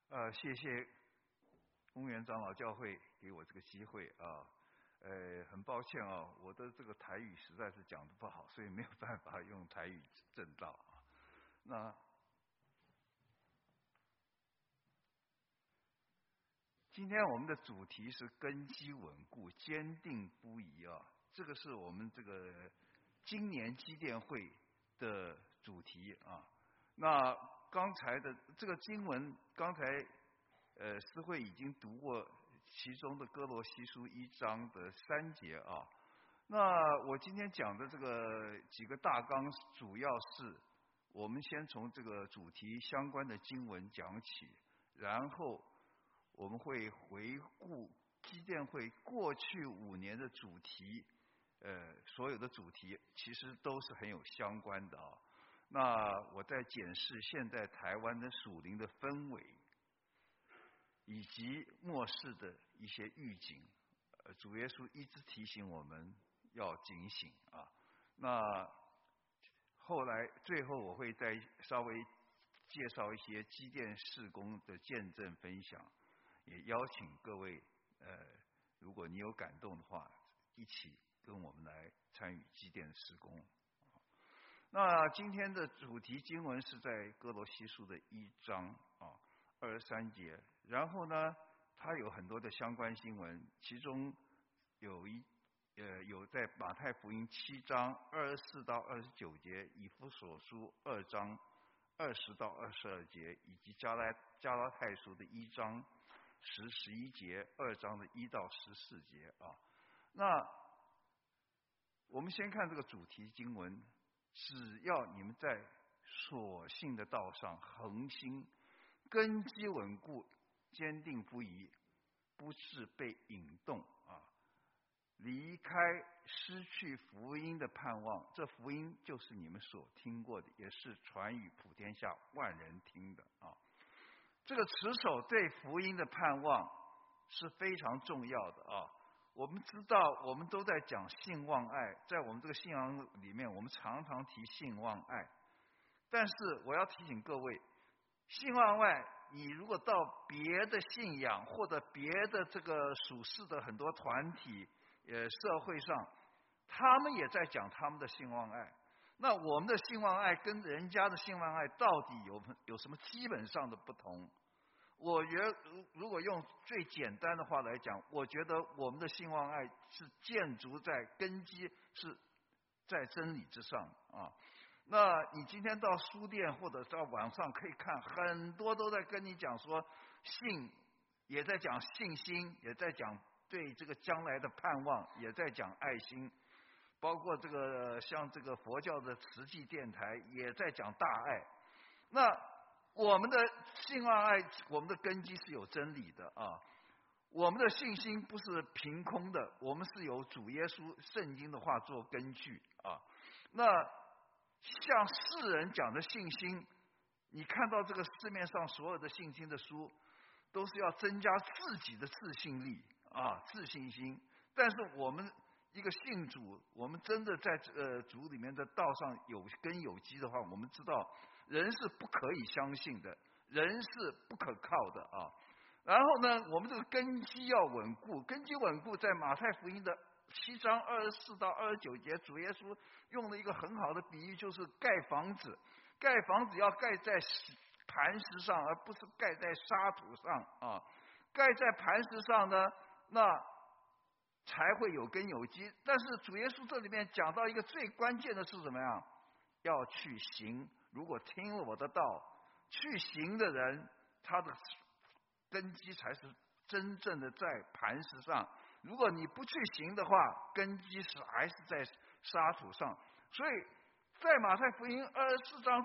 谢谢公园长老教会给我这个机会啊。很抱歉啊，我的这个台语实在是讲得不好，所以没有办法用台语证道啊。那今天我们的主题是根基稳固、坚定不移啊，这个是我们这个今年基甸会的主题啊。那刚才的这个经文，刚才思慧已经读过其中的哥罗西书1章的3节啊。那我今天讲的这个几个大纲，主要是我们先从这个主题相关的经文讲起，然后我们会回顾基甸会过去5年的主题，所有的主题其实都是很有相关的啊。那我在检视现在台湾的属灵的氛围，以及末世的一些预警，主耶稣一直提醒我们要警醒啊。那后来最后我会再稍微介绍一些基甸事工的见证分享，也邀请各位如果你有感动的话，一起跟我们来参与基甸事工。那今天的主题经文是在哥罗西书的1章23节，然后呢它有很多的相关新闻，其中有在马太福音7章24到29节，以弗所书2章20到22节，以及加拉太书的1章10、11节，2章的1到14节啊。那我们先看这个主题经文，只要你们在所信的道上恒心，根基稳固，坚定不移，不致被引动啊，离开失去福音的盼望。这福音就是你们所听过的，也是传与普天下万人听的啊。这个持守对福音的盼望是非常重要的啊。我们知道，我们都在讲信望爱，在我们这个信仰里面，我们常常提信望爱。但是我要提醒各位，信望爱，你如果到别的信仰或者别的这个属世的很多团体社会上，他们也在讲他们的信望爱。那我们的信望爱跟人家的信望爱到底有什么基本上的不同？我觉得如果用最简单的话来讲，我觉得我们的信望爱是建筑在根基是在真理之上啊。那你今天到书店或者到网上可以看，很多都在跟你讲说信，也在讲信心，也在讲对这个将来的盼望，也在讲爱心，包括这个像这个佛教的慈济电台也在讲大爱。那我们的信望爱，我们的根基是有真理的啊。我们的信心不是凭空的，我们是有主耶稣圣经的话做根据啊。那像世人讲的信心，你看到这个市面上所有的信心的书，都是要增加自己的自信力啊，自信心。但是我们一个信主，我们真的在主里面的道上有根有基的话，我们知道人是不可以相信的，人是不可靠的啊。然后呢，我们这个根基要稳固，根基稳固，在马太福音的7章24到29节，主耶稣用了一个很好的比喻，就是盖房子。盖房子要盖在磐石上，而不是盖在沙土上啊。盖在磐石上呢，那才会有根有基。但是主耶稣这里面讲到一个最关键的是怎么样？要去行。如果听了我的道，去行的人，他的根基才是真正的在磐石上。如果你不去行的话，根基还是在沙土上。所以在马太福音7章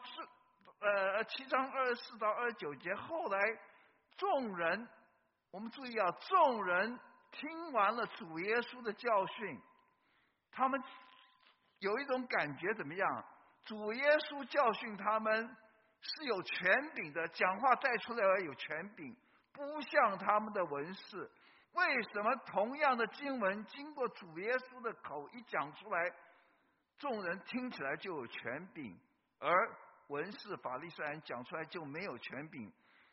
24到29节，后来众人，我们注意啊，众人听完了主耶稣的教训，他们有一种感觉怎么样？主耶稣教训他们是有权柄的，讲话带出来有权柄，不像他们的文士。为什么同样的经文经过主耶稣的口一讲出来，众人听起来就有权柄，而文士法利赛人讲出来就没有权柄？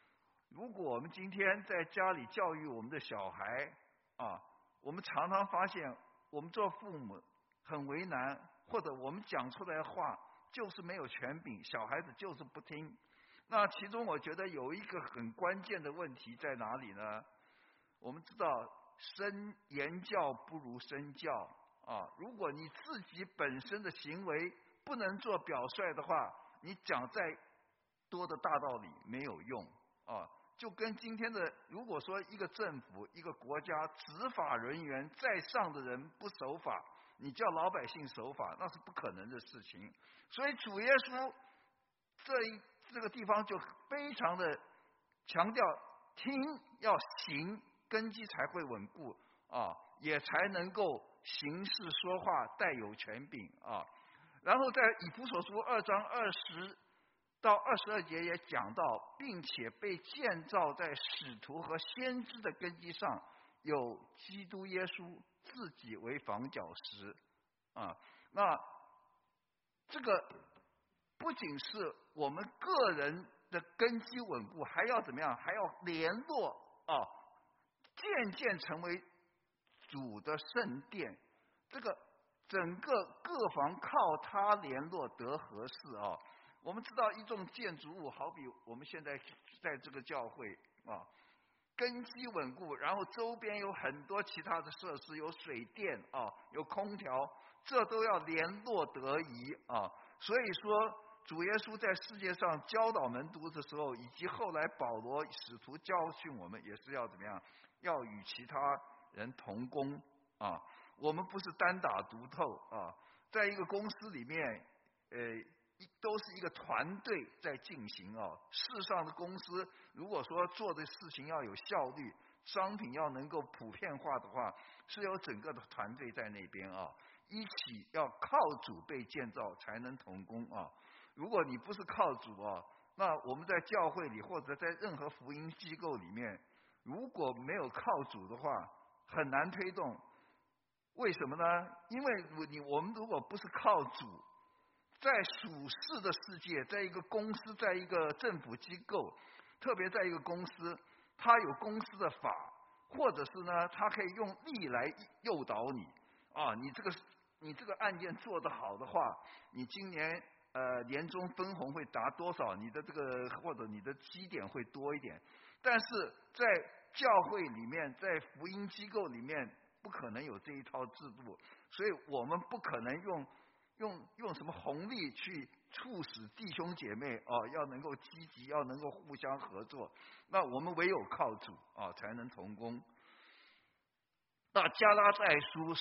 如果我们今天在家里教育我们的小孩啊，我们常常发现我们做父母很为难，或者我们讲出来的话就是没有权柄，小孩子就是不听。那其中我觉得有一个很关键的问题在哪里呢？我们知道言教不如身教啊，如果你自己本身的行为不能做表率的话，你讲再多的大道理没有用啊。就跟今天的，如果说一个政府、一个国家执法人员在上的人不守法，你叫老百姓守法，那是不可能的事情。所以主耶稣这个地方就非常的强调，听要行，根基才会稳固啊，也才能够行事说话带有权柄啊。然后在以弗所书2章20到22节也讲到，并且被建造在使徒和先知的根基上，有基督耶稣自己为房角石啊。那这个不仅是我们个人的根基稳固，还要怎么样？还要联络啊，渐渐成为主的圣殿。这个整个各房靠它联络得合适啊。我们知道一栋建筑物，好比我们现在在这个教会啊，根基稳固，然后周边有很多其他的设施，有水电啊，有空调，这都要联络得宜啊。所以说，主耶稣在世界上教导门徒的时候，以及后来保罗使徒教训我们，也是要怎么样？要与其他人同工啊。我们不是单打独斗啊，在一个公司里面，都是一个团队在进行啊。世上的公司如果说做的事情要有效率，商品要能够普遍化的话，是有整个的团队在那边啊，一起要靠主被建造才能同工啊。如果你不是靠主啊，那我们在教会里或者在任何福音机构里面，如果没有靠主的话，很难推动。为什么呢？因为我们如果不是靠主，在属世的世界，在一个公司，在一个政府机构，特别在一个公司，它有公司的法，或者是呢，它可以用力来诱导你啊。你这个案件做得好的话，你今年年终分红会达多少？你的这个或者你的基点会多一点。但是在教会里面，在福音机构里面，不可能有这一套制度，所以我们不可能用什么红利去促使弟兄姐妹要能够积极，要能够互相合作。那我们唯有靠主才能同工。那加拉太书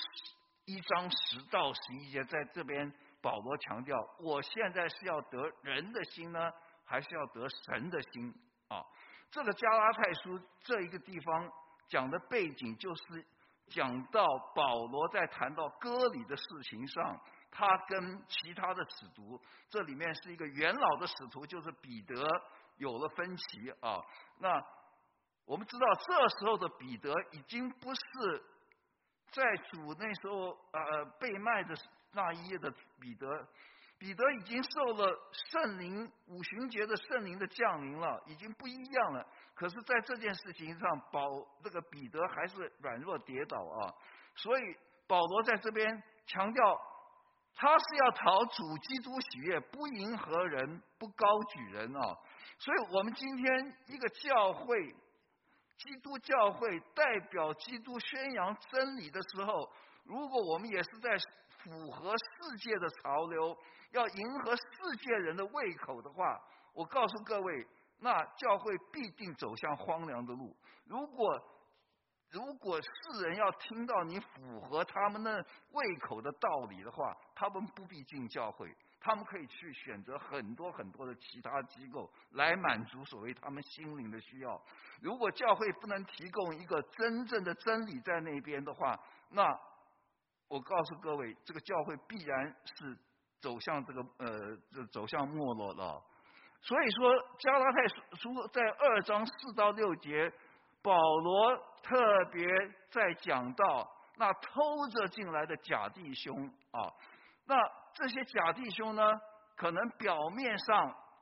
1章10到11节，在这边保罗强调，我现在是要得人的心呢，还是要得神的心啊？这个加拉太书这一个地方讲的背景，就是讲到保罗在谈到割礼的事情上，他跟其他的使徒，这里面是一个元老的使徒，就是彼得有了分歧啊。那我们知道这时候的彼得已经不是在主那时候被卖的那一页的彼得已经受了圣灵五旬节的圣灵的降临了，已经不一样了。可是在这件事情上，这个彼得还是软弱跌倒啊。所以保罗在这边强调，他是要讨主基督喜悦，不迎合人，不高举人啊。所以我们今天一个教会，基督教会代表基督宣扬真理的时候，如果我们也是在符合世界的潮流，要迎合世界人的胃口的话，我告诉各位，那教会必定走向荒凉的路。如果世人要听到你符合他们的胃口的道理的话，他们不必进教会，他们可以去选择很多很多的其他机构来满足所谓他们心灵的需要。如果教会不能提供一个真正的真理在那边的话，那我告诉各位，这个教会必然是走向走向没落了。所以说加拉太书在2章4到6节，保罗特别在讲到那偷着进来的假弟兄啊。那这些假弟兄呢，可能表面上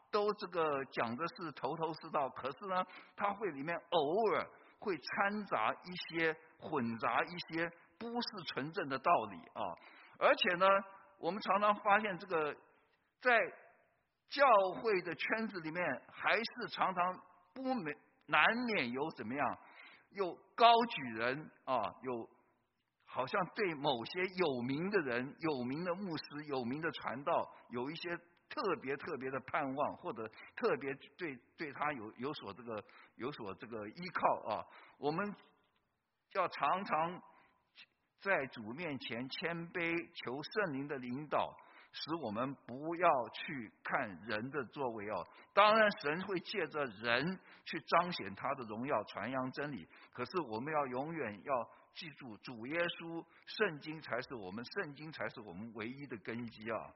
都这个讲的是头头是道，可是呢，他会里面偶尔会掺杂一些混杂一些不是纯正的道理啊。而且呢，我们常常发现这个在教会的圈子里面，还是常常难免有怎么样，有高举人啊，有好像对某些有名的人、有名的牧师、有名的传道，有一些特别的盼望，或者特别对他有所这个依靠啊。我们要常常在主面前谦卑，求圣灵的领导，使我们不要去看人的作为哦。当然，神会借着人去彰显他的荣耀，传扬真理。可是我们要永远要记住，主耶稣、圣经才是我们唯一的根基啊。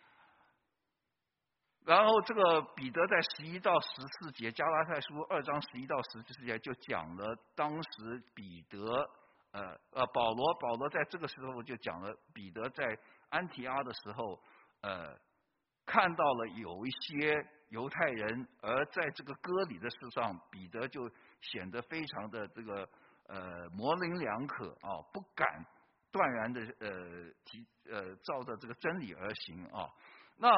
然后这个彼得在11到14节，加拉太书2章11到14节就讲了当时彼得保罗在这个时候就讲了彼得在安提阿的时候看到了有一些犹太人，而在这个割礼的事上，彼得就显得非常的这个模棱两可啊，不敢断然的照着这个真理而行啊。那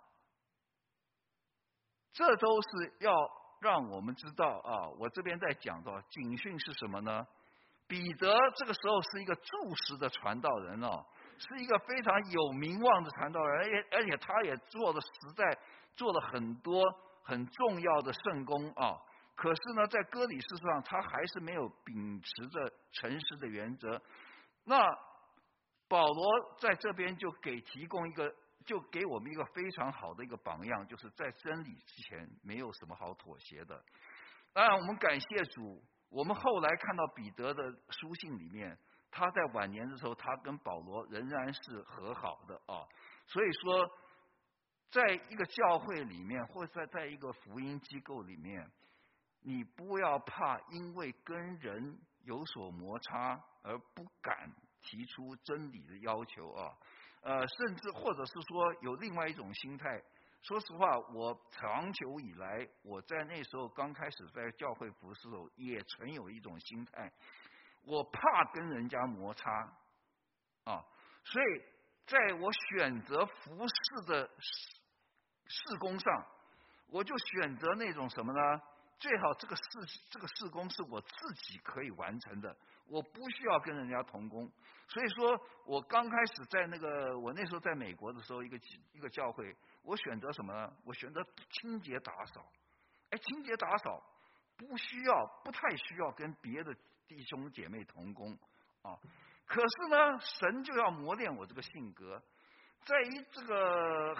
这都是要让我们知道啊，我这边在讲到警训是什么呢？彼得这个时候是一个柱石的传道人哦，是一个非常有名望的传道人，而且他也做了很多很重要的圣工啊。可是呢，在割礼事上，他还是没有秉持着诚实的原则。那保罗在这边就就给我们一个非常好的一个榜样，就是在真理之前没有什么好妥协的。当然，我们感谢主，我们后来看到彼得的书信里面，他在晚年的时候，他跟保罗仍然是和好的啊。所以说，在一个教会里面，或者在一个福音机构里面，你不要怕因为跟人有所摩擦而不敢提出真理的要求啊。甚至或者是说有另外一种心态。说实话，我长久以来，我在那时候刚开始在教会服侍的时候，也存有一种心态，我怕跟人家摩擦啊，所以在我选择服侍的事工上，我就选择那种什么呢？最好这个事工是我自己可以完成的，我不需要跟人家同工。所以说我刚开始在我那时候在美国的时候，一个教会，我选择什么呢？我选择清洁打扫。清洁打扫不太需要跟别的弟兄姐妹同工啊。可是呢，神就要磨练我这个性格，在于这个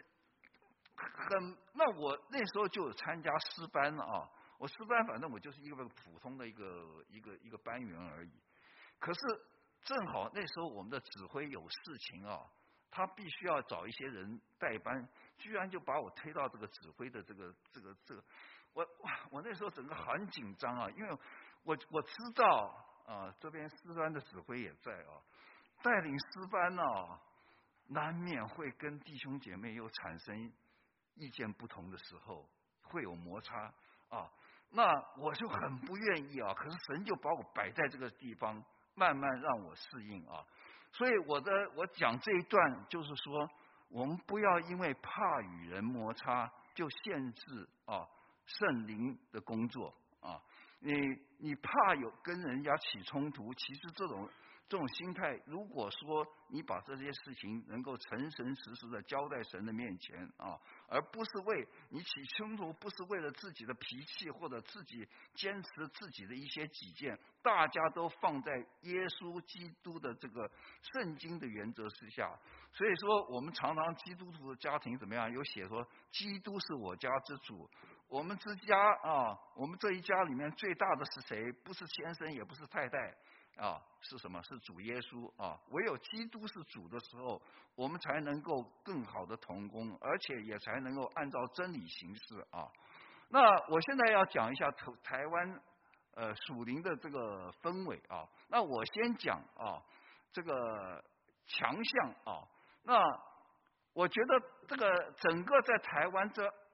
那我那时候就有参加诗班了啊。我诗班反正我就是一个普通的一个班员而已。可是正好那时候我们的指挥有事情啊，他必须要找一些人代班，居然就把我推到这个指挥的这个，我那时候整个很紧张啊，因为我知道啊，这边诗班的指挥也在啊，带领诗班啊，难免会跟弟兄姐妹又产生意见不同的时候，会有摩擦啊。那我就很不愿意啊，可是神就把我摆在这个地方，慢慢让我适应啊。所以我讲这一段就是说，我们不要因为怕与人摩擦，就限制啊圣灵的工作啊。你怕有跟人家起冲突，其实这种心态，如果说你把这些事情能够诚实的交在神的面前啊，而不是为你起冲突，不是为了自己的脾气或者自己坚持自己的一些己见，大家都放在耶稣基督的这个圣经的原则之下。所以说，我们常常基督徒的家庭怎么样？有写说，基督是我家之主。我们之家啊，我们这一家里面最大的是谁？不是先生，也不是太太。是什么？是主耶稣啊！唯有基督是主的时候，我们才能够更好的同工，而且也才能够按照真理行事啊。那我现在要讲一下台湾属灵的这个氛围啊。那我先讲这个强项啊。那我觉得这个整个在台湾这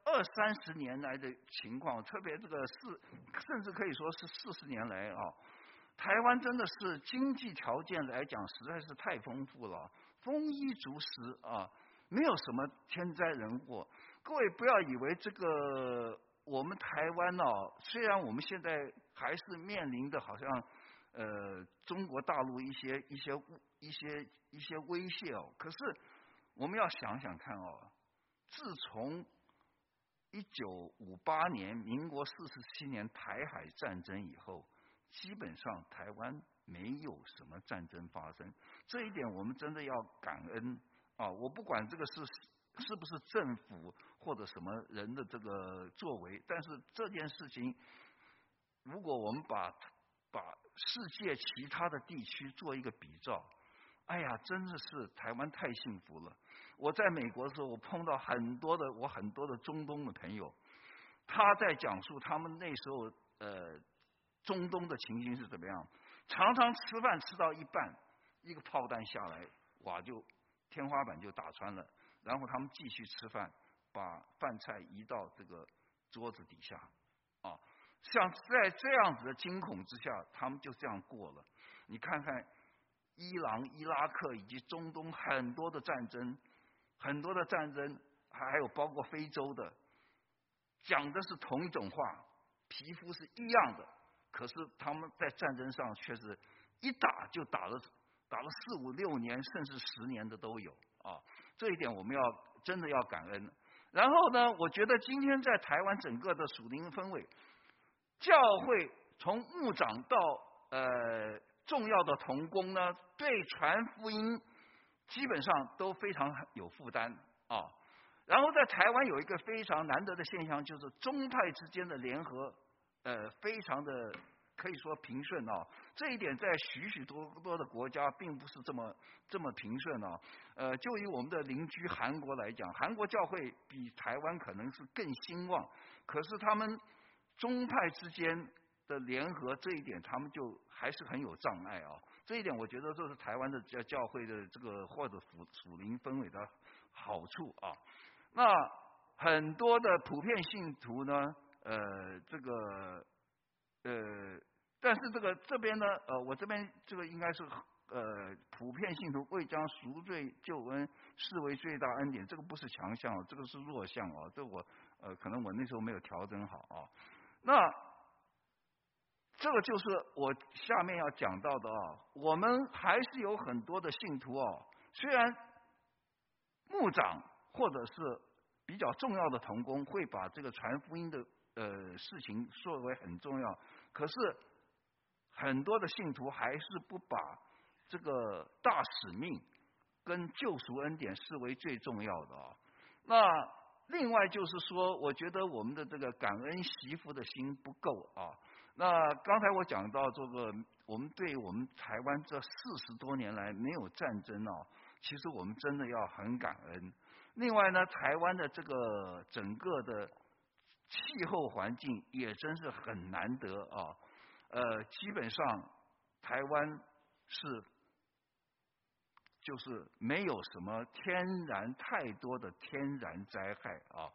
20-30年来的情况，特别这个甚至可以说是40年来啊，台湾真的是经济条件来讲实在是太丰富了，丰衣足食啊，没有什么天灾人祸。各位不要以为这个我们台湾虽然我们现在还是面临的好像中国大陆一些威胁可是我们要想想看自从1958年民国47年台海战争以后，基本上台湾没有什么战争发生，这一点我们真的要感恩啊！我不管这个是不是政府或者什么人的这个作为，但是这件事情，如果我们把世界其他的地区做一个比照，哎呀，真的是台湾太幸福了。我在美国的时候，我碰到很多的中东的朋友，他在讲述他们那时候中东的情形是怎么样，常常吃饭吃到一半，一个炮弹下来，哇，就天花板就打穿了，然后他们继续吃饭，把饭菜移到这个桌子底下啊，像在这样子的惊恐之下，他们就这样过了。你看看伊朗、伊拉克以及中东很多的战争，还有包括非洲的，讲的是同一种话，皮肤是一样的，可是他们在战争上却是一打就打了4、5、6年甚至10年的都有啊，这一点我们真的要感恩。然后呢，我觉得今天在台湾整个的属灵氛围，教会从牧长到重要的同工呢，对传福音基本上都非常有负担啊。然后在台湾有一个非常难得的现象，就是宗派之间的联合，非常的可以说平顺啊。这一点在许多的国家并不是这么平顺啊。就以我们的邻居韩国来讲，韩国教会比台湾可能是更兴旺，可是他们宗派之间的联合这一点，他们就还是很有障碍啊。这一点我觉得这是台湾的教会的这个或者属灵氛围的好处啊。那很多的普遍信徒呢，但是这边呢，我这边这个应该是普遍信徒未将赎罪救恩视为最大恩典，这个不是强项，这个是弱项啊。这我可能我那时候没有调整好啊。那这个就是我下面要讲到的啊。我们还是有很多的信徒虽然牧长或者是比较重要的同工会把这个传福音的事情作为很重要，可是很多的信徒还是不把这个大使命跟救赎恩典视为最重要的啊。那另外就是说，我觉得我们的这个感恩惜福的心不够啊。那刚才我讲到这个，我们对我们台湾这40多年来没有战争其实我们真的要很感恩。另外呢，台湾的这个整个的气候环境也真是很难得啊。基本上台湾就是没有什么太多的天然灾害啊。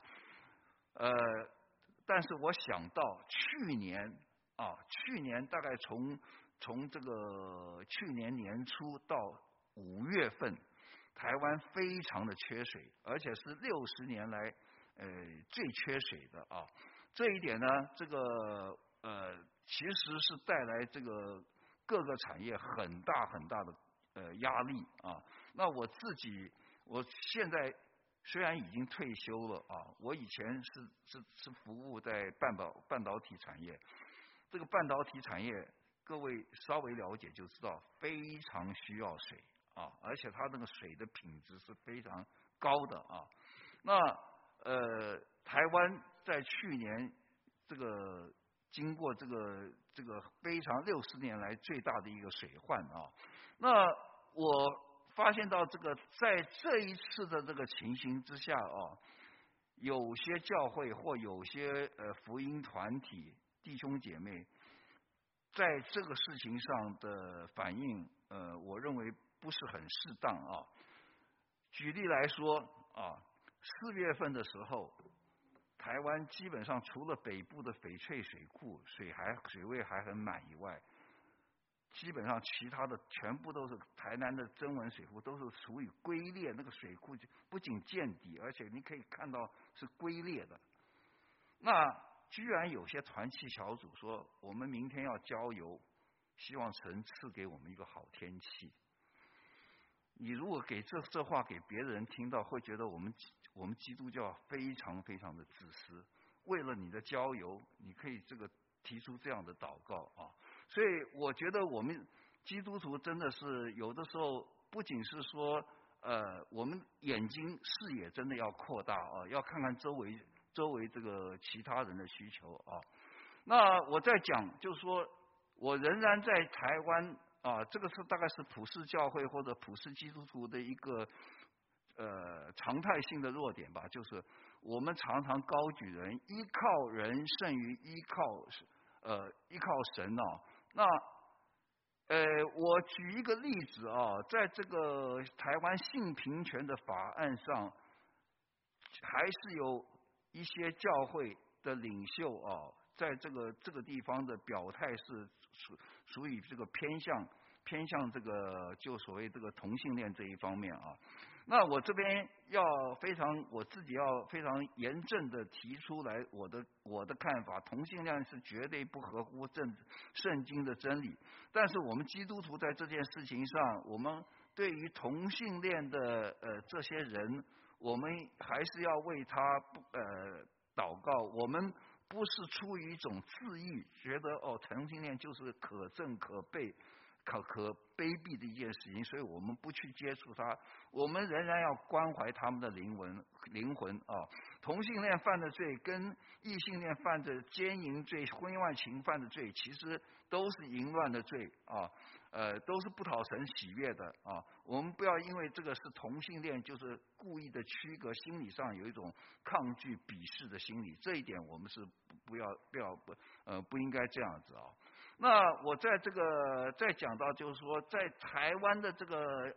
但是我想到去年大概从这个去年年初到5月份，台湾非常的缺水，而且是60年来最缺水的啊。这一点呢，这个其实是带来这个各个产业很大的压力啊。那我现在虽然已经退休了啊，我以前是服务在半导体产业。这个半导体产业，各位稍微了解就知道，非常需要水啊，而且它那个水的品质是非常高的啊。那台湾在去年这个经过这个非常60年来最大的一个水患啊。那我发现到在这一次的这个情形之下有些教会或有些福音团体弟兄姐妹在这个事情上的反应，我认为不是很适当啊。举例来说4月份的时候， 台湾基本上除了北部的翡翠水库水位还很满以外，基本上其他的全部都是台南的曾文水库都是属于龟裂，那个水库不仅见底，而且你可以看到是龟裂的。那居然有些团契小组说，我们明天要郊游，希望神赐给我们一个好天气。你如果给这话给别人听到，会觉得我们基督教非常非常的自私。为了你的郊游，你可以提出这样的祷告啊。所以我觉得我们基督徒真的是有的时候不仅是说我们眼睛视野真的要扩大啊，要看看周围这个其他人的需求啊。那我在讲就是说，我仍然在台湾啊，这个是大概是普世教会或者普世基督徒的一个常态性的弱点吧，就是我们常常高举人，依靠人胜于依靠神啊。那我举一个例子啊，在这个台湾性平权的法案上，还是有一些教会的领袖啊，在这个地方的表态是属于这个偏向这个就所谓这个同性恋这一方面啊。那我这边我自己要非常严正的提出来我的看法，同性恋是绝对不合乎圣经的真理。但是我们基督徒在这件事情上，我们对于同性恋的这些人，我们还是要为他祷告。我们不是出于一种自义，觉得同性恋就是可憎可卑鄙的一件事情，所以我们不去接触他。我们仍然要关怀他们的灵魂啊。同性恋犯的罪跟异性恋犯的奸淫罪、婚外情犯的罪，其实都是淫乱的罪啊，都是不讨神喜悦的啊。我们不要因为这个是同性恋，就是故意的区隔，心理上有一种抗拒、鄙视的心理，这一点我们是不应该这样子啊。那我在再讲到就是说，在台湾的这个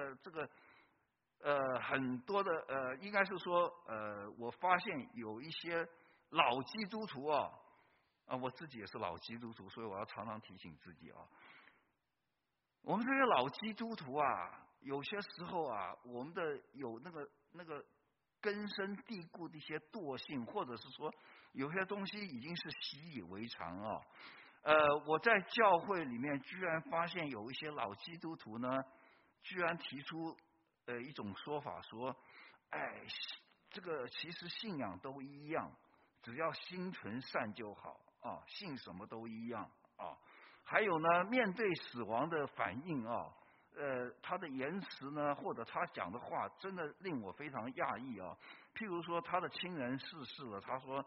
很多的应该是说我发现有一些老基督徒啊，我自己也是老基督徒，所以我要常常提醒自己啊，我们这些老基督徒啊，有些时候啊，我们的有那个根深蒂固的一些惰性，或者是说有些东西已经是习以为常啊。我在教会里面居然发现有一些老基督徒呢，居然提出一种说法，说，这个其实信仰都一样，只要心存善就好啊，信什么都一样啊。还有呢，面对死亡的反应啊，他的言辞呢，或者他讲的话，真的令我非常讶异啊。譬如说，他的亲人逝世了，他说，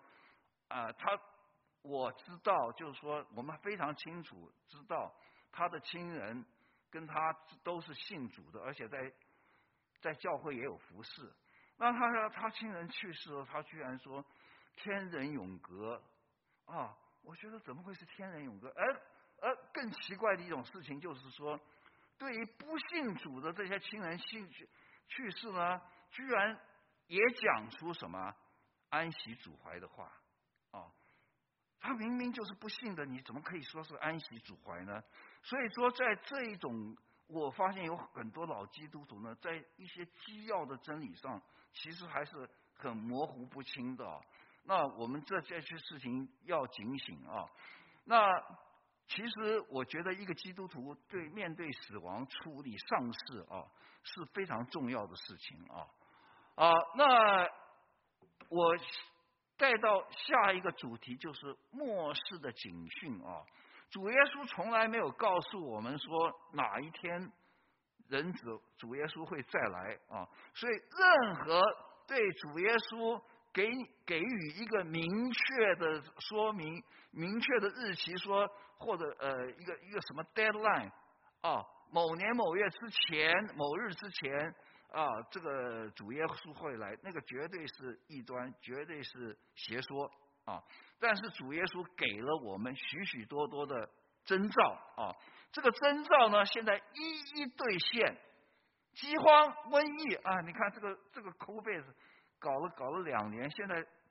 我知道，就是说，我们非常清楚知道他的亲人跟他都是信主的，而且在教会也有服侍。那他亲人去世了，他居然说天人永隔啊！我觉得怎么会是天人永隔？而更奇怪的一种事情就是说，对于不信主的这些亲人去世呢，居然也讲出什么安息主怀的话啊！他明明就是不信的，你怎么可以说是安息主怀呢？所以说，在这一种，我发现有很多老基督徒呢，在一些基要的真理上，其实还是很模糊不清的。那我们这些事情要警醒啊。那其实我觉得一个基督徒面对死亡处理丧事啊，是非常重要的事情啊。那我带到下一个主题，就是末世的警讯啊。主耶稣从来没有告诉我们说哪一天主耶稣会再来啊，所以任何对主耶稣给予一个明确的说明、明确的日期说，或者一个什么 deadline 啊，某年某月之前、某日之前啊，这个主耶稣会来，那个绝对是异端，绝对是邪说啊。但是主耶稣给了我们许许多多的征兆啊，这个征兆呢，现在一一兑现。饥荒、瘟疫啊，你看这个 COVID 搞了2年，现在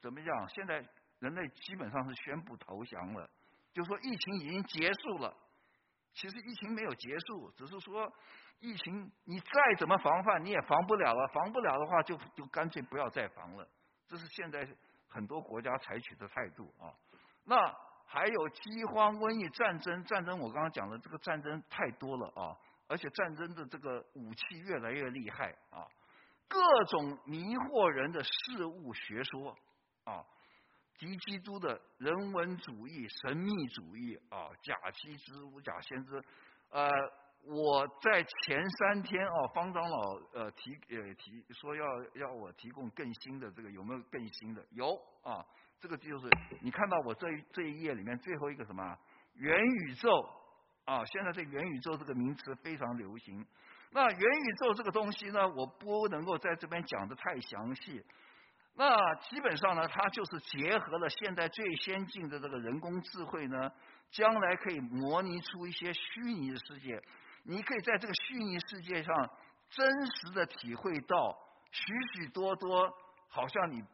怎么讲？现在人类基本上是宣布投降了，就说疫情已经结束了。其实疫情没有结束，只是说疫情你再怎么防范，你也防不了了。防不了的话，就干脆不要再防了。这是现在很多国家采取的态度啊。那还有饥荒、瘟疫、战争，我刚刚讲的这个战争太多了啊，而且战争的这个武器越来越厉害啊，各种迷惑人的事物学说啊。敌基督的人文主义、神秘主义啊，假先知、假先知，我在前3天啊，方长老提说要我提供更新的这个，有没有更新的？有啊，这个就是你看到我这一页里面最后一个什么元宇宙啊，现在这元宇宙这个名词非常流行。那元宇宙这个东西呢，我不能够在这边讲的太详细。那基本上呢，它就是结合了现在最先进的这个人工智慧呢，将来可以模拟出一些虚拟的世界。你可以在这个虚拟世界上真实的体会到许许多多，好像你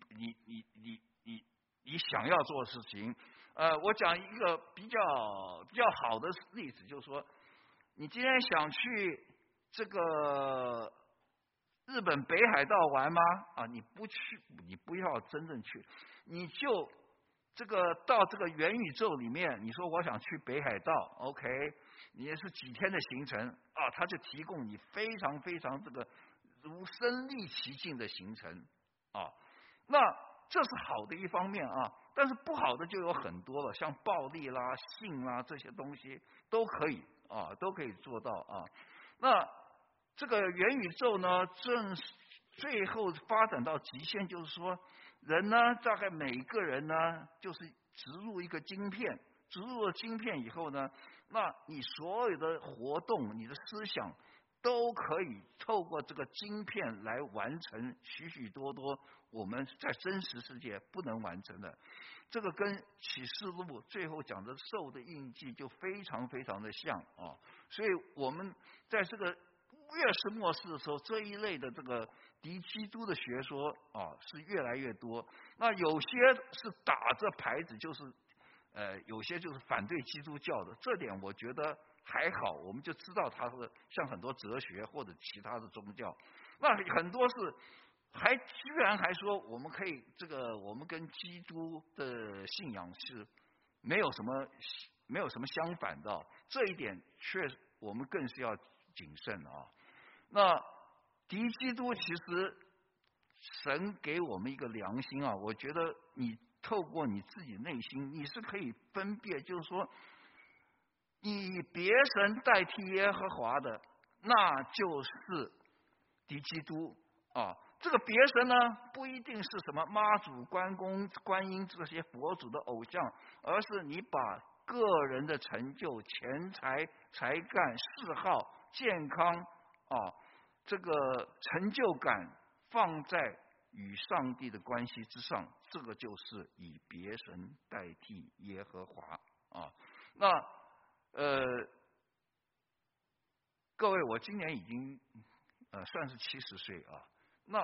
想要做的事情。我讲一个比较好的例子，就是说，你今天想去这个日本北海道玩吗？啊，你不去，你不要真正去，你就这个到这个元宇宙里面，你说我想去北海道 ，OK， 你也是几天的行程啊，他就提供你非常非常这个如身临其境的行程啊，那这是好的一方面啊，但是不好的就有很多了，像暴力啦、性啦这些东西都可以啊，都可以做到啊，那。这个元宇宙呢，正最后发展到极限，就是说，人呢，大概每个人呢，就是植入一个晶片，植入了晶片以后呢，那你所有的活动、你的思想，都可以透过这个晶片来完成许许多多我们在真实世界不能完成的。这个跟启示录最后讲的兽的印记就非常非常的像啊，所以我们在这个越是末世的时候，这一类的这个敌基督的学说啊是越来越多。那有些是打着牌子，就是有些就是反对基督教的，这点我觉得还好，我们就知道它是像很多哲学或者其他的宗教。那很多是居然还说我们可以我们跟基督的信仰是没有什么相反的，这一点我们更是要谨慎啊。那敌基督其实神给我们一个良心啊，我觉得你透过你自己内心，你是可以分辨，就是说以别神代替耶和华的，那就是敌基督啊。这个别神呢，不一定是什么妈祖、关公、观音这些佛祖的偶像，而是你把个人的成就、钱财、才干、嗜好、健康啊，这个成就感放在与上帝的关系之上，这个就是以别神代替耶和华啊。那各位，我今年已经算是70岁啊。那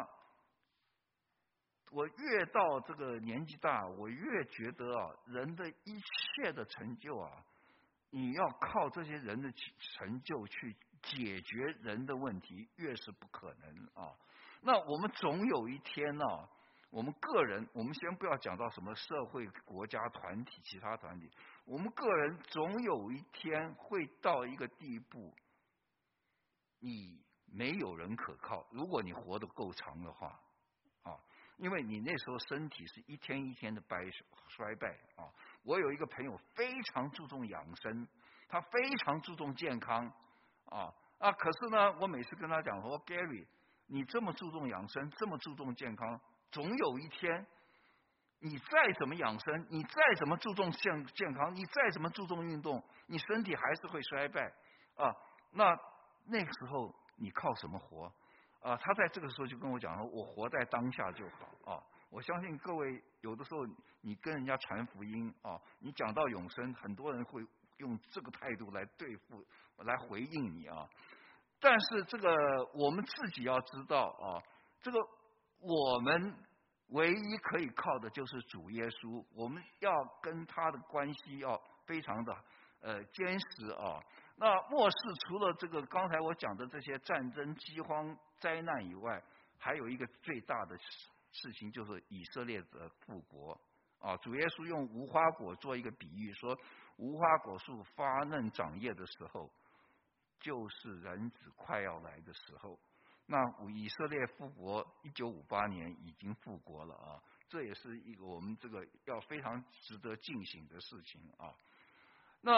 我越到这个年纪大，我越觉得啊，人的一切的成就啊，你要靠这些人的成就去解决人的问题，越是不可能啊。那我们总有一天呢，我们个人，我们先不要讲到什么社会、国家、团体、其他团体，我们个人总有一天会到一个地步，你没有人可靠。如果你活得够长的话，啊，因为你那时候身体是一天一天的衰败啊。我有一个朋友非常注重养生，他非常注重健康啊，可是呢，我每次跟他讲说 ，Gary， 你这么注重养生，这么注重健康，总有一天，你再怎么养生，你再怎么注重健康，你再怎么注重运动，你身体还是会衰败啊。那个时候你靠什么活啊？他在这个时候就跟我讲说，我活在当下就好啊。我相信各位有的时候你跟人家传福音啊，你讲到永生，很多人会用这个态度来回应你啊。但是这个我们自己要知道啊，这个我们唯一可以靠的就是主耶稣，我们要跟他的关系要非常的坚实啊。那末世除了这个刚才我讲的这些战争、饥荒、灾难以外，还有一个最大的事情就是以色列的复国啊。主耶稣用无花果做一个比喻，说无花果树发嫩长叶的时候，就是人子快要来的时候。那以色列复国，1958年已经复国了啊，这也是一个我们这个要非常值得警醒的事情啊。那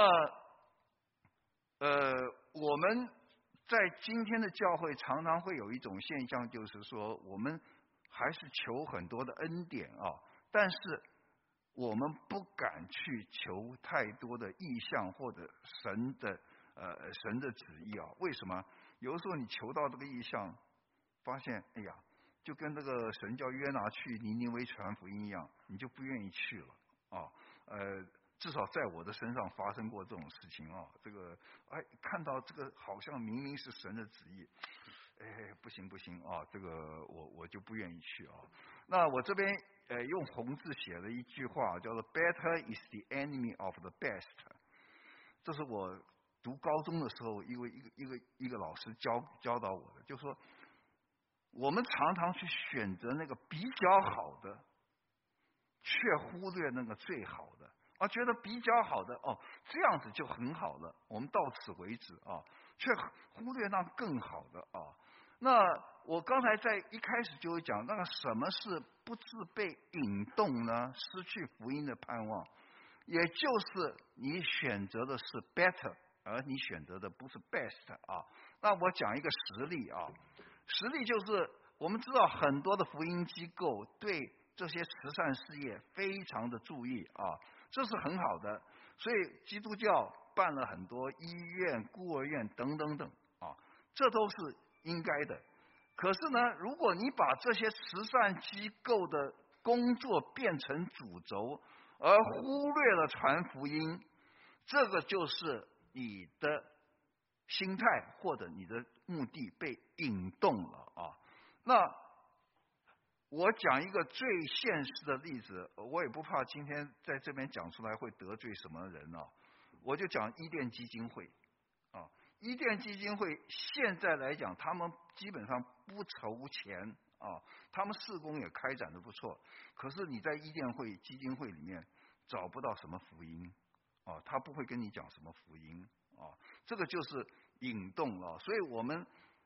我们在今天的教会常常会有一种现象，就是说我们还是求很多的恩典啊，但是我们不敢去求太多的意象或者神的旨意啊。为什么？有的时候你求到这个意象，发现哎呀，就跟那个神叫约拿去尼尼微传福音一样，你就不愿意去了啊。至少在我的身上发生过这种事情啊。这个看到这个好像明明是神的旨意，不行啊，这个我就不愿意去啊。那我这边用红字写了一句话，叫做 "Better is the enemy of the best"。这是我读高中的时候，一个老师教导我的，就是说我们常常去选择那个比较好的，却忽略那个最好的啊，觉得比较好的这样子就很好了，我们到此为止啊，却忽略那更好的啊。那我刚才在一开始就会讲，那个什么是不自被引动呢？失去福音的盼望，也就是你选择的是 better， 而你选择的不是 best 啊。那我讲一个实例啊，实例就是我们知道很多的福音机构对这些慈善事业非常的注意啊，这是很好的，所以基督教办了很多医院、孤儿院等等等啊，这都是应该的。可是呢，如果你把这些慈善机构的工作变成主轴，而忽略了传福音，这个就是你的心态或者你的目的被引动了啊。那我讲一个最现实的例子，我也不怕今天在这边讲出来会得罪什么人啊，我就讲伊甸基金会啊。伊甸基金会现在来讲，他们基本上不筹钱啊，他们事工也开展的不错，可是你在伊甸基金会里面找不到什么福音啊，他不会跟你讲什么福音啊，这个就是引动了。所以我们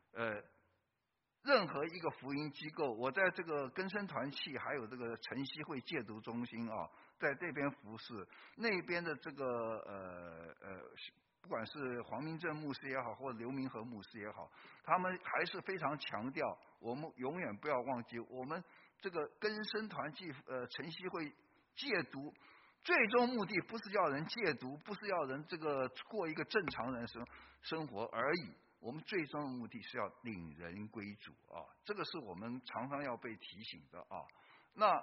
任何一个福音机构，我在这个根生团契还有这个晨曦会戒毒中心啊，在这边服侍，那边的这个不管是黄明正牧师也好，或者刘明和牧师也好，他们还是非常强调，我们永远不要忘记，我们这个根生团契晨曦会戒毒，最终目的不是要人戒毒，不是要人这个过一个正常人生活而已。我们最终的目的是要领人归主啊，这个是我们常常要被提醒的啊。那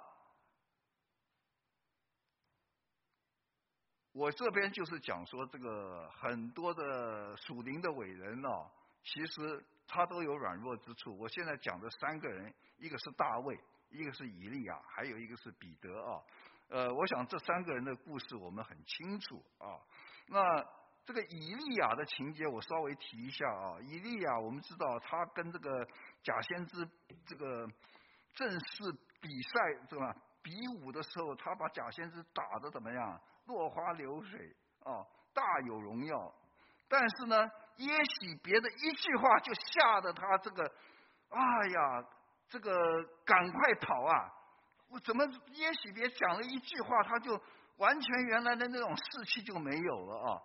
我这边就是讲说，这个很多的属灵的伟人啊，其实他都有软弱之处。我现在讲的3个人，一个是大卫，一个是以利亚，还有一个是彼得啊。我想这3个人的故事我们很清楚啊。那这个以利亚的情节我稍微提一下啊。以利亚我们知道他跟这个假先知这个正式比赛对吧？比武的时候，他把假先知打得怎么样？落花流水啊，大有荣耀。但是呢，耶洗别的一句话就吓得他这个，哎呀，这个赶快跑啊！我怎么耶洗别讲了一句话，他就完全原来的那种士气就没有了啊？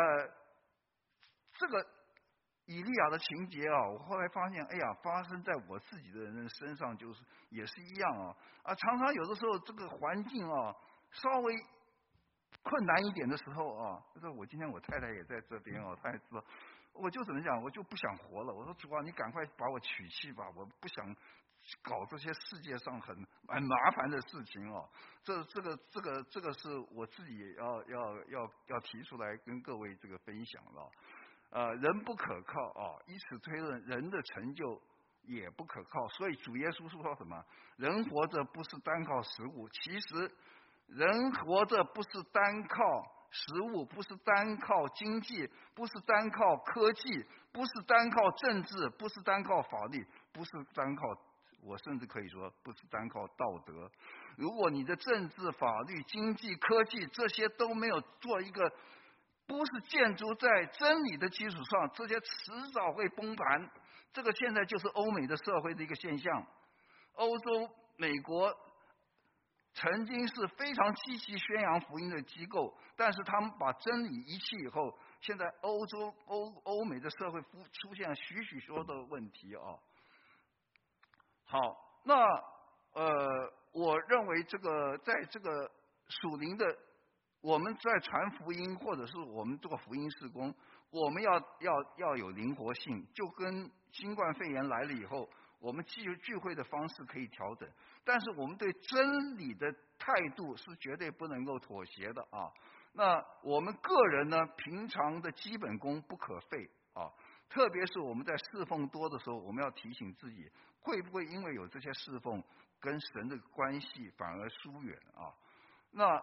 这个以利亚的情节啊，我后来发现，哎呀，发生在我自己的人身上就是也是一样啊。常常有的时候这个环境啊稍微困难一点的时候啊，就是我今天我太太也在这边她也知道，我就怎么讲，我就不想活了。我说主啊，你赶快把我取去吧，我不想搞这些世界上很麻烦的事情哦。这个是我自己要提出来跟各位这个分享了。人不可靠啊，以此推论，人的成就也不可靠。所以主耶稣说什么？人活着不是单靠食物，其实人活着不是单靠食物，不是单靠经济，不是单靠科技，不是单靠政治，不是单靠法律，不是单靠，我甚至可以说不是单靠道德。如果你的政治、法律、经济、科技这些都没有做一个，不是建筑在真理的基础上，这些迟早会崩盘。这个现在就是欧美的社会的一个现象。欧洲、美国曾经是非常积极宣扬福音的机构，但是他们把真理遗弃以后，现在欧美的社会出现许许多多的问题啊。好，那我认为这个在这个属灵的，我们在传福音或者是我们做福音事工，我们要有灵活性，就跟新冠肺炎来了以后，我们聚会的方式可以调整，但是我们对真理的态度是绝对不能够妥协的啊。那我们个人呢，平常的基本功不可废啊，特别是我们在侍奉多的时候，我们要提醒自己，会不会因为有这些侍奉跟神的关系反而疏远啊？那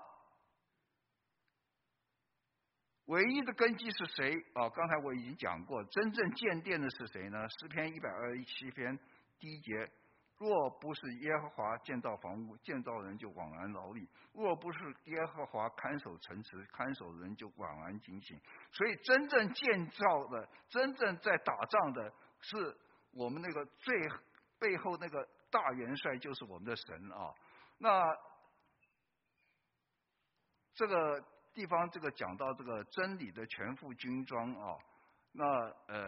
唯一的根基是谁啊？刚才我已经讲过，真正建殿的是谁呢？诗篇127篇第1节，若不是耶和华建造房屋，建造人就枉然劳力；若不是耶和华看守城池，看守人就枉然警醒。所以真正建造的，真正在打仗的是我们那个最背后那个大元帅，就是我们的神啊。那这个地方这个讲到这个真理的全副军装啊，那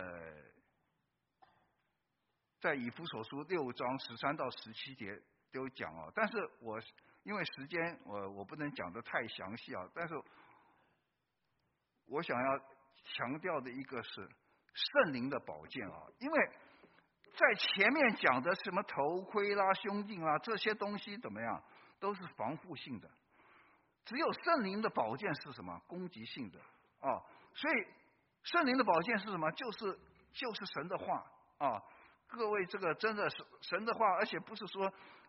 在以弗所书6章13到17节都讲啊，但是我因为时间我不能讲得太详细啊，但是我想要强调的一个是圣灵的宝剑啊，因为在前面讲的什么头盔啦、胸镜啦这些东西怎么样，都是防护性的。只有圣灵的宝剑是什么？攻击性的啊！所以圣灵的宝剑是什么？就是神的话啊！各位，这个真的是神的话，而且不是说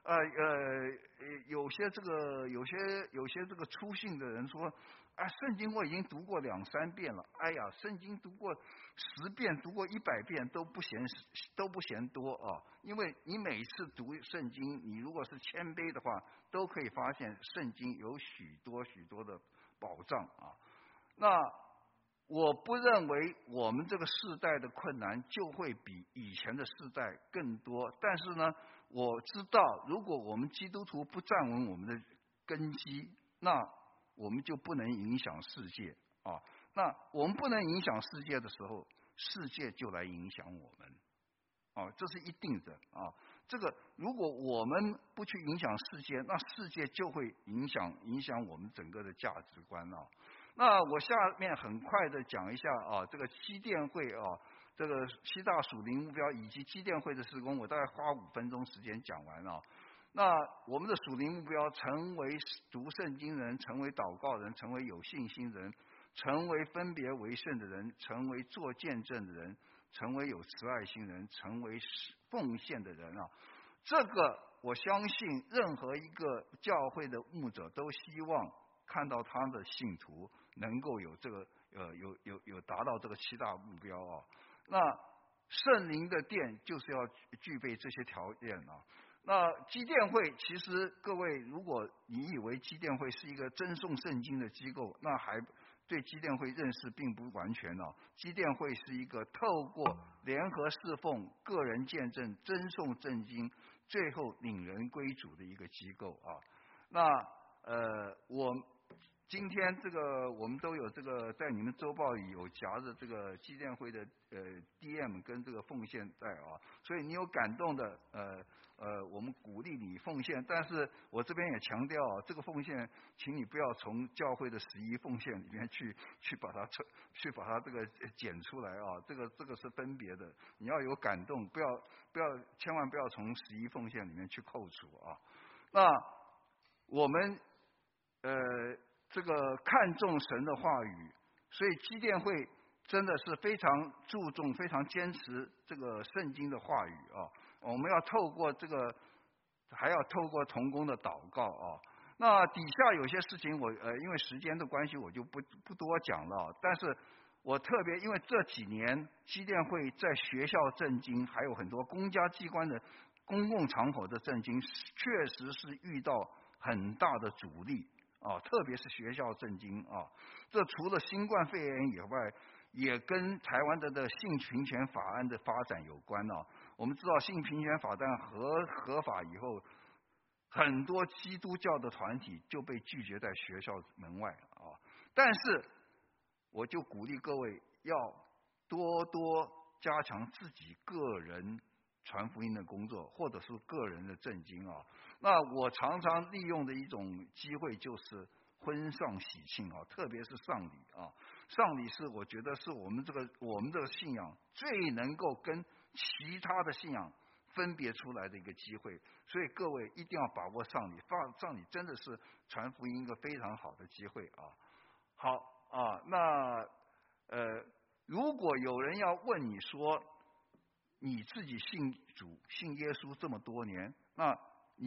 有些这个粗信的人说，啊，圣经我已经读过2、3遍了，哎呀，圣经读过10遍、读过100遍都不嫌多啊！因为你每次读圣经，你如果是谦卑的话，都可以发现圣经有许多的宝藏啊。那我不认为我们这个世代的困难就会比以前的世代更多，但是呢，我知道如果我们基督徒不站稳我们的根基，那我们就不能影响世界啊。那我们不能影响世界的时候，世界就来影响我们啊，这是一定的啊。这个如果我们不去影响世界，那世界就会影响我们整个的价值观啊。那我下面很快的讲一下啊，这个基甸会啊，这个7大属灵目标以及基甸会的事工，我大概花5分钟时间讲完了。那我们的属灵目标，成为读圣经人，成为祷告人，成为有信心人，成为分别为圣的人，成为做见证的人，成为有慈爱心人，成为奉献的人啊。这个我相信任何一个教会的牧者都希望看到他的信徒能够有这个有达到这个7大目标啊。那圣灵的殿就是要具备这些条件啊。那基甸会其实各位，如果你以为基甸会是一个真诵圣经的机构，那还对基甸会认识并不完全啊。基甸会是一个透过联合侍奉、个人见证、真诵圣经，最后领人归主的一个机构啊。那我今天这个我们都有这个在你们周报里有夹着这个基甸会的DM 跟这个奉献在啊，所以你有感动的我们鼓励你奉献，但是我这边也强调这个奉献，请你不要从教会的11奉献里面去把它这个剪出来啊，这个是分别的，你要有感动，千万不要从11奉献里面去扣除啊。那我们这个看重神的话语，所以基甸会真的是非常注重、非常坚持这个圣经的话语啊。 我们要透过这个，还要透过同工的祷告啊。那底下有些事情我因为时间的关系我就不多讲了，但是我特别因为这几年基甸会在学校政经，还有很多公家机关的公共场合的政经，确实是遇到很大的阻力啊，特别是学校政经啊。这除了新冠肺炎以外，也跟台湾的性平权法案的发展有关啊。我们知道性平权法案合法以后，很多基督教的团体就被拒绝在学校门外啊。但是我就鼓励各位要多多加强自己个人传福音的工作，或者是个人的政经啊。那我常常利用的一种机会就是婚丧喜庆啊，特别是丧礼啊。丧礼是我觉得是我们这个信仰最能够跟其他的信仰分别出来的一个机会，所以各位一定要把握丧礼，丧礼真的是传福音一个非常好的机会啊。好啊，那如果有人要问你说你自己信主信耶稣这么多年，那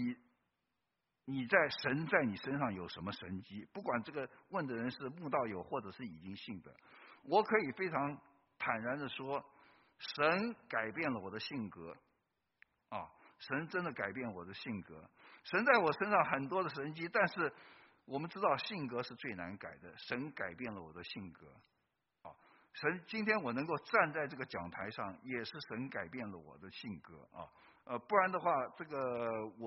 神在你身上有什么神迹？不管这个问的人是慕道友或者是已经信的，我可以非常坦然的说，神改变了我的性格啊，神真的改变我的性格。神在我身上很多的神迹，但是我们知道性格是最难改的，神改变了我的性格啊。神今天我能够站在这个讲台上，也是神改变了我的性格啊。不然的话，这个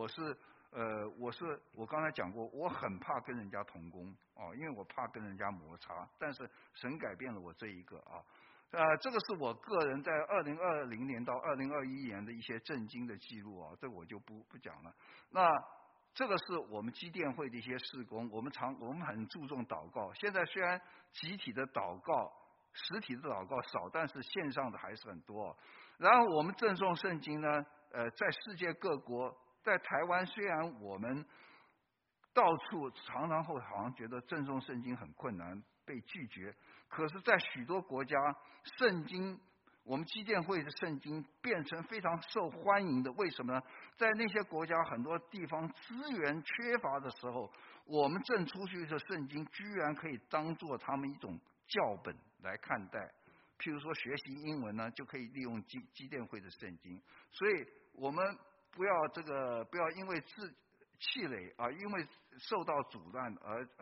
我刚才讲过，我很怕跟人家同工因为我怕跟人家摩擦，但是神改变了我这一个啊。这个是我个人在2020年到2021年的一些震惊的记录啊，这我就不讲了。那这个是我们基甸会的一些事工，我们很注重祷告。现在虽然集体的祷告、实体的祷告少，但是线上的还是很多。然后我们赠送圣经呢，在世界各国，在台湾虽然我们到处常常好像觉得赠送圣经很困难，被拒绝，可是在许多国家，圣经我们基甸会的圣经变成非常受欢迎的。为什么呢？在那些国家很多地方资源缺乏的时候，我们赠出去的圣经居然可以当作他们一种教本来看待。譬如说学习英文呢，就可以利用基甸会的圣经。所以我们不要因为气馁啊，因为受到阻拦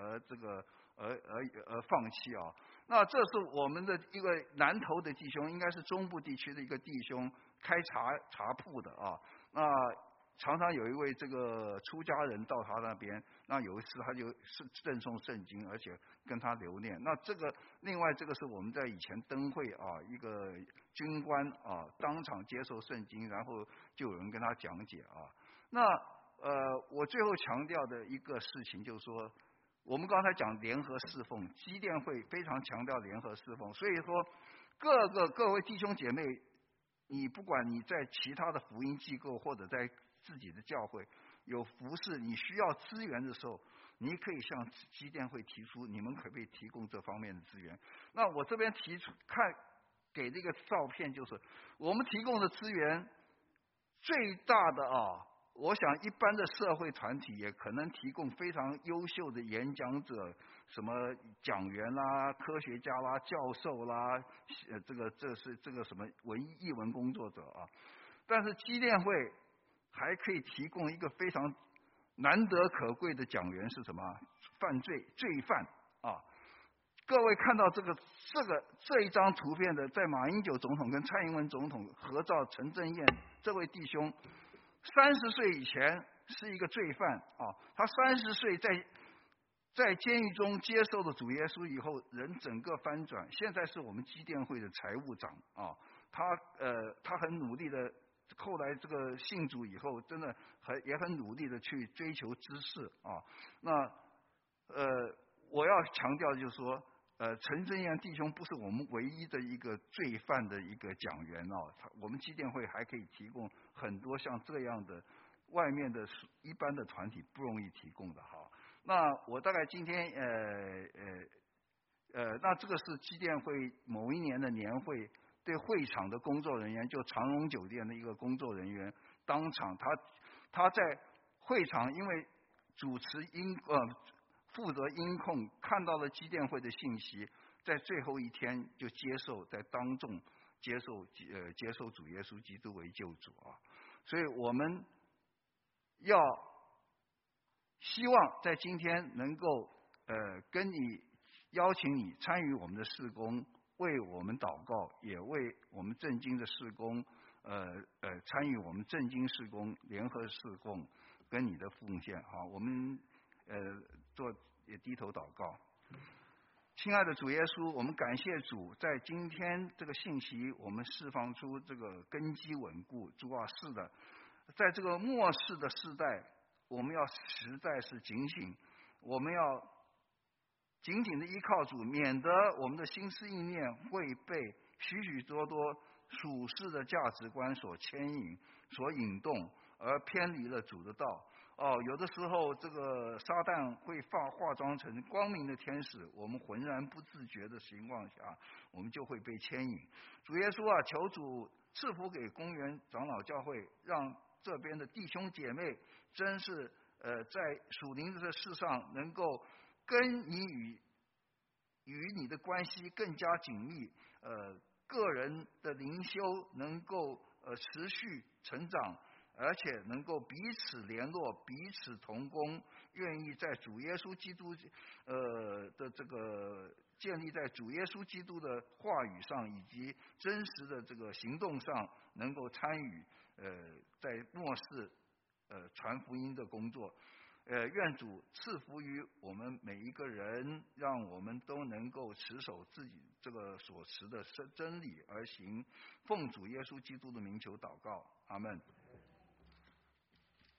而放弃啊。那这是我们的一个南投的弟兄，应该是中部地区的一个弟兄，开茶铺的啊。那常常有一位这个出家人到他那边，那有一次他就是赠送圣经，而且跟他留念。那另外这个是我们在以前灯会啊，一个军官啊当场接受圣经，然后就有人跟他讲解啊。那我最后强调的一个事情就是说，我们刚才讲联合侍奉，基甸会非常强调联合侍奉，所以说各位弟兄姐妹，你不管你在其他的福音机构或者在自己的教会有服事，你需要资源的时候，你可以向基甸会提出，你们可不可以提供这方面的资源？那我这边给这个照片，就是我们提供的资源最大的我想一般的社会团体也可能提供非常优秀的演讲者，什么讲员啦、科学家啦、教授啦，这是什么译文工作者啊。但是基甸会还可以提供一个非常难得可贵的讲员，是什么？罪犯啊。各位看到这一张图片的，在马英九总统跟蔡英文总统合照，陈正彦这位弟兄30岁以前是一个罪犯啊，他30岁在监狱中接受了主耶稣以后，人整个翻转，现在是我们基甸会的财务长啊。他很努力的，后来这个信主以后，真的也很努力的去追求知识啊。那我要强调就是说，陈正彦弟兄不是我们唯一的一个罪犯的一个讲员我们基甸会还可以提供很多像这样的外面的一般的团体不容易提供的哈。那我大概今天那这个是基甸会某一年的年会，对会场的工作人员，就长荣酒店的一个工作人员， 当场他在会场，因为主持负责音控，看到了基甸会的信息，在最后一天就在当众接受主耶稣基督为救主啊！所以我们要希望在今天能够邀请你参与我们的事工，为我们祷告，也为我们正经的事工参与我们正经事工、联合事工跟你的奉献。好，我们也低头祷告。亲爱的主耶稣，我们感谢主，在今天这个信息，我们释放出这个根基稳固。主啊，是的，在这个末世的世代，我们要实在是警醒，我们要紧紧的依靠主，免得我们的心思意念会被许许多多属世的价值观所牵引、所引动，而偏离了主的道。有的时候这个撒旦会化妆成光明的天使，我们浑然不自觉的情况下，我们就会被牵引。主耶稣啊，求主赐福给公园长老教会，让这边的弟兄姐妹真是在属灵的世上能够跟你与你的关系更加紧密，个人的灵修能够持续成长，而且能够彼此联络、彼此同工，愿意在主耶稣基督的这个建立在主耶稣基督的话语上，以及真实的这个行动上，能够参与在末世传福音的工作。愿主赐福于我们每一个人，让我们都能够持守自己这个所持的真理而行。奉主耶稣基督的名求祷告，阿们。